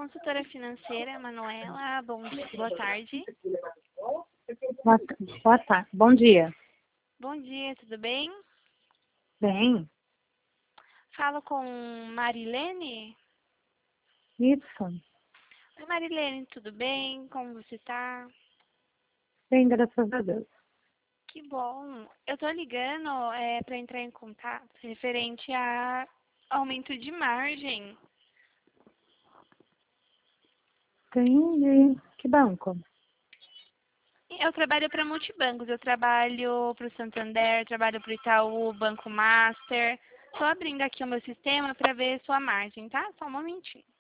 consultora financeira, Manuela. Boa tarde. Boa tarde. Bom dia. Bom dia, tudo bem? Bem, Falo com Marilene. isso. Oi, Marilene, tudo bem? Como você tá? Bem, graças a Deus. Que bom. Eu tô ligando para entrar em contato referente a aumento de margem. Entendi. Que banco? Eu trabalho para multibancos, eu trabalho para o Santander, trabalho para o Itaú, Banco Master. Estou abrindo aqui o meu sistema para ver sua margem, tá? Só um momentinho.